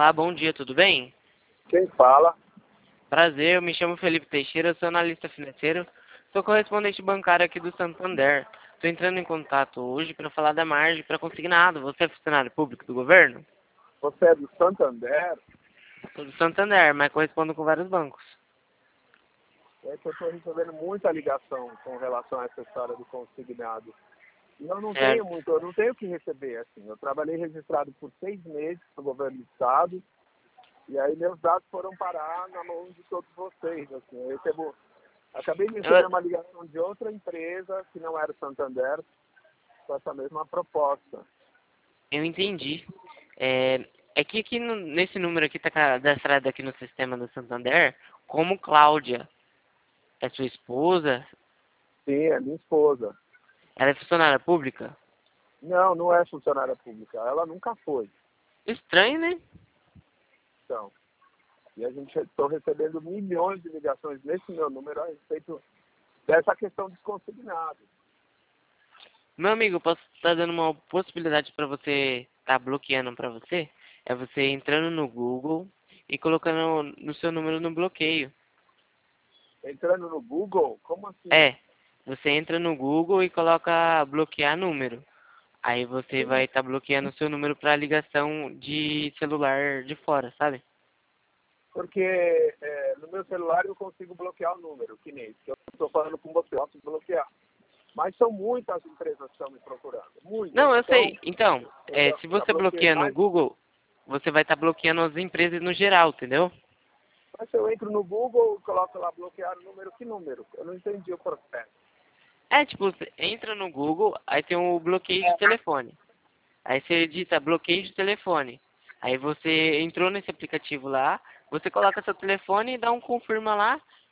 Olá, bom dia, tudo bem? Quem fala? Prazer, eu me chamo Felipe Teixeira, eu sou analista financeiro, sou correspondente bancário aqui do Santander. Estou entrando em contato hoje para falar da margem para consignado. Você é funcionário público do governo? Você é do Santander? Sou do Santander, mas correspondo com vários bancos. É que eu estou recebendo muita ligação com relação a essa história do consignado. E eu não tenho Certo. muito, eu não tenho o que receber, assim. Eu trabalhei registrado por 6 meses no governo do estado, e aí meus dados foram parar na mão de todos vocês, assim. Acabei de receber Eu, uma ligação de outra empresa, que não era o Santander, com essa mesma proposta. eu entendi. É que aqui nesse número aqui está cadastrado aqui no sistema do Santander como Cláudia. É sua esposa? Sim, é minha esposa. Ela é funcionária pública? Não, não é funcionária pública, ela nunca foi. Estranho, né? Então, e a gente estou recebendo milhões de ligações nesse meu número a respeito dessa questão dos consignados. Meu amigo, eu posso estar dando uma possibilidade para você estar bloqueando para você? É você entrando no Google e colocando no seu número no bloqueio. Entrando no Google, como assim? É, você entra no Google e coloca bloquear número. Aí você vai Sim, estar bloqueando o seu número para ligação de celular de fora, sabe? porque no meu celular eu consigo bloquear o número, que nem isso. Eu estou falando com você, eu posso bloquear. Mas são muitas empresas que estão me procurando, muitas. Não, eu Então, sei. Então, eu já, se já você bloqueei bloqueia no mais. Google, você vai estar bloqueando as empresas no geral, entendeu? Mas se eu entro no Google e coloco lá bloquear o número, que número? Eu não entendi o processo. É, tipo, você entra no Google, aí tem o bloqueio de telefone. Aí você digita bloqueio de telefone. Aí você entrou nesse aplicativo lá, você coloca seu telefone e dá um confirma lá